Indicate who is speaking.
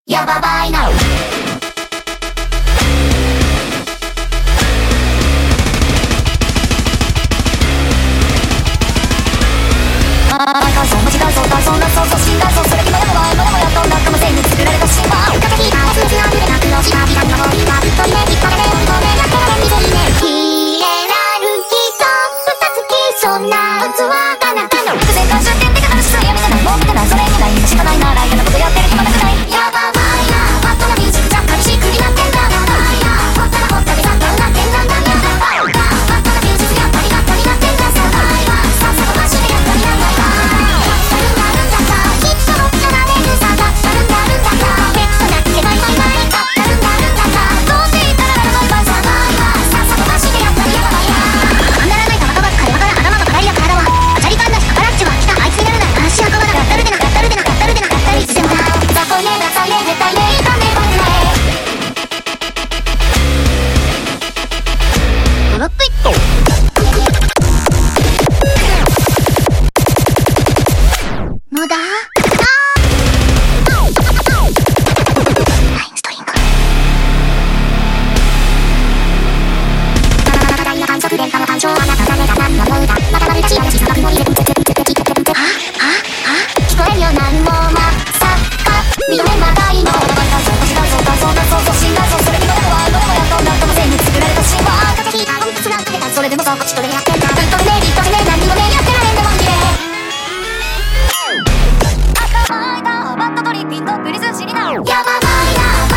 Speaker 1: やばばいな毎回そう間違うそうだそうなそうそう死んだそうそれ今やばいまだもやと仲間全に作られた神話風邪ひいた数字が濡れなくのした左の方には一人目引っ張られごめんやってられんみぜいねヒエラルキーと二つきそんな器がなかの伏線回収点で語るしそうやめてないもう見てないそれ以外今しかないなら嫌なことやってる暇なくないやばばいなバットなミュージックじゃっかりしっくりなってんだやばいなほったらほったでざっとなってんだんだやばいなバットなミュージックやっぱりバットになってんださばいはさっさとマジでやっぱりやばいな無駄それでもさこっちとでやってんだぶっ飛べねえびっ飛べねえ何にもねえやってられんでもんきれ赤巻いたバットトリッピングプリズンシリナやばばいな